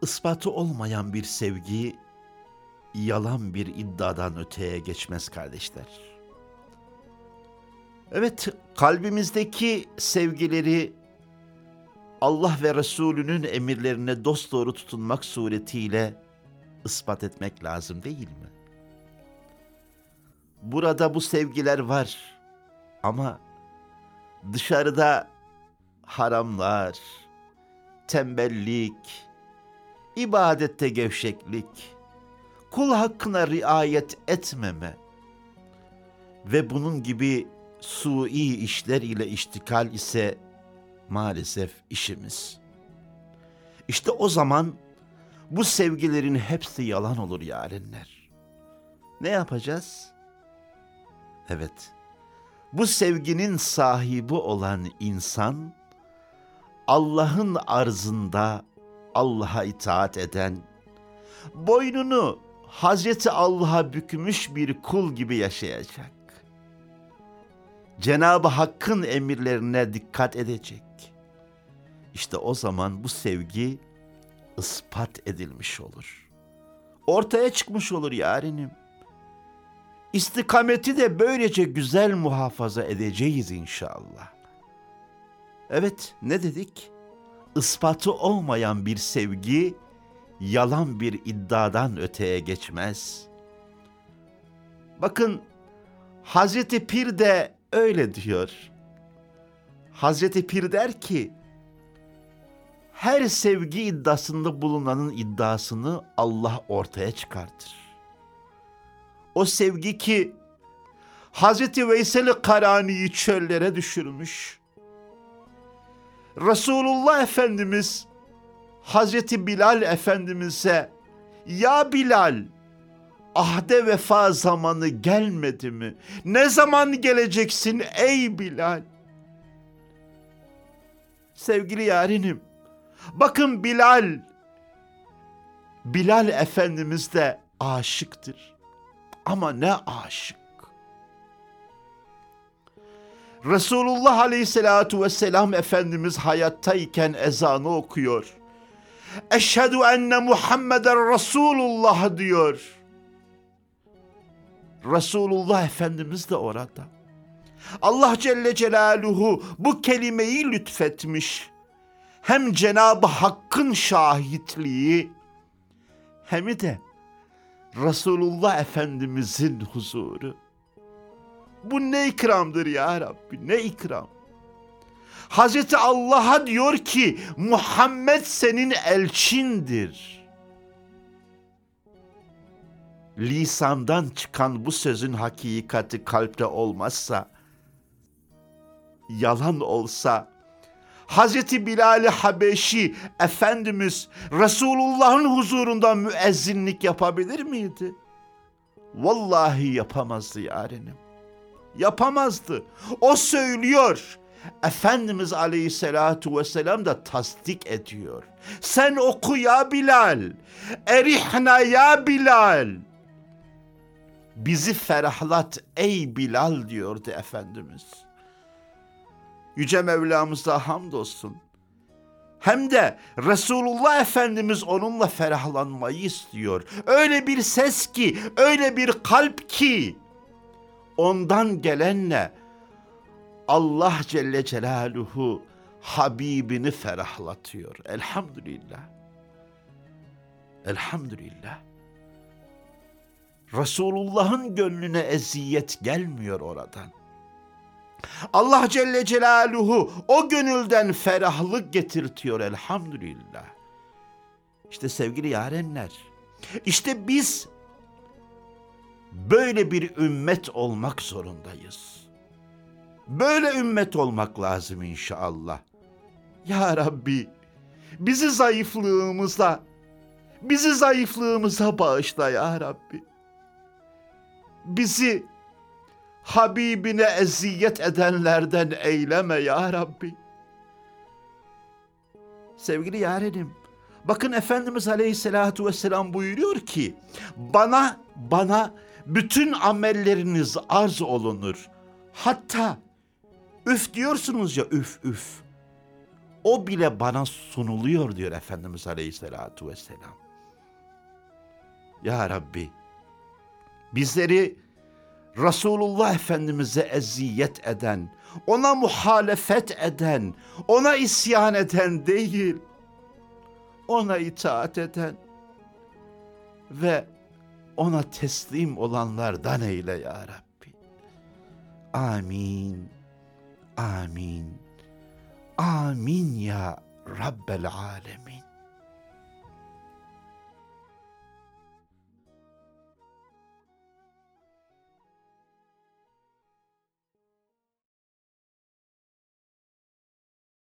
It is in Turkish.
ispatı olmayan bir sevgi, yalan bir iddiadan öteye geçmez kardeşler. Evet, kalbimizdeki sevgileri Allah ve Resulünün emirlerine dosdoğru tutunmak suretiyle ispat etmek lazım değil mi? Burada bu sevgiler var ama dışarıda haramlar, tembellik, ibadette gevşeklik, kul hakkına riayet etmeme ve bunun gibi sui işler ile iştikal ise maalesef işimiz. İşte o zaman bu sevgilerin hepsi yalan olur yarenler. Ne yapacağız? Evet, bu sevginin sahibi olan insan, Allah'ın arzında Allah'a itaat eden, boynunu Hazreti Allah'a bükmüş bir kul gibi yaşayacak. Cenab-ı Hakk'ın emirlerine dikkat edecek. İşte o zaman bu sevgi ispat edilmiş olur. Ortaya çıkmış olur yarenim. İstikameti de böylece güzel muhafaza edeceğiz inşallah. Evet, ne dedik? Ispatı olmayan bir sevgi, yalan bir iddiadan öteye geçmez. Bakın, Hazreti Pir de öyle diyor. Hazreti Pir der ki, her sevgi iddiasında bulunanın iddiasını Allah ortaya çıkartır. O sevgi ki Hazreti Veysel-i Karani'yi çöllere düşürmüş. Resulullah Efendimiz Hazreti Bilal Efendimiz'e, ya Bilal, ahde vefa zamanı gelmedi mi? Ne zaman geleceksin ey Bilal? Sevgili yarenim, bakın Bilal Efendimiz de aşıktır. Ama ne aşık. Resulullah Aleyhisselatü Vesselam Efendimiz hayattayken ezanı okuyor. Eşhedü enne Muhammeden Resulullah diyor. Resulullah Efendimiz de orada. Allah Celle Celaluhu bu kelimeyi lütfetmiş. Hem Cenab-ı Hakk'ın şahitliği hem de Resulullah Efendimizin huzuru. Bu ne ikramdır ya Rabbi, ne ikram. Hazreti Allah'a diyor ki Muhammed senin elçindir. Lisandan çıkan bu sözün hakikati kalpte olmazsa, yalan olsa, Hazreti Bilal-i Habeşi Efendimiz Resulullah'ın huzurunda müezzinlik yapabilir miydi? Vallahi yapamazdı yarenim. Yapamazdı. O söylüyor. Efendimiz Aleyhisselatu Vesselam da tasdik ediyor. Sen oku ya Bilal. Erihna ya Bilal. Bizi ferahlat ey Bilal diyordu Efendimiz. Yüce Mevlamıza hamdolsun. Hem de Resulullah Efendimiz onunla ferahlanmayı istiyor. Öyle bir ses ki, öyle bir kalp ki, ondan gelenle Allah Celle Celaluhu Habibini ferahlatıyor. Elhamdülillah. Elhamdülillah. Resulullah'ın gönlüne eziyet gelmiyor oradan. Allah Celle Celaluhu o gönülden ferahlık getirtiyor elhamdülillah. İşte sevgili yarenler, işte biz böyle bir ümmet olmak zorundayız. Böyle ümmet olmak lazım inşallah. Ya Rabbi, bizi zayıflığımıza bağışla ya Rabbi. Bizi Habibine eziyet edenlerden eyleme ya Rabbi. Sevgili yarenim, bakın Efendimiz Aleyhisselatü Vesselam buyuruyor ki, bana bütün amelleriniz arz olunur. Hatta üf diyorsunuz ya, üf. o bile bana sunuluyor diyor Efendimiz Aleyhisselatü Vesselam. Ya Rabbi, bizleri Resulullah Efendimiz'e eziyet eden, ona muhalefet eden, ona isyan eden değil, ona itaat eden ve ona teslim olanlardan eyle ya Rabbi. Amin, amin, amin ya Rabbel alemin.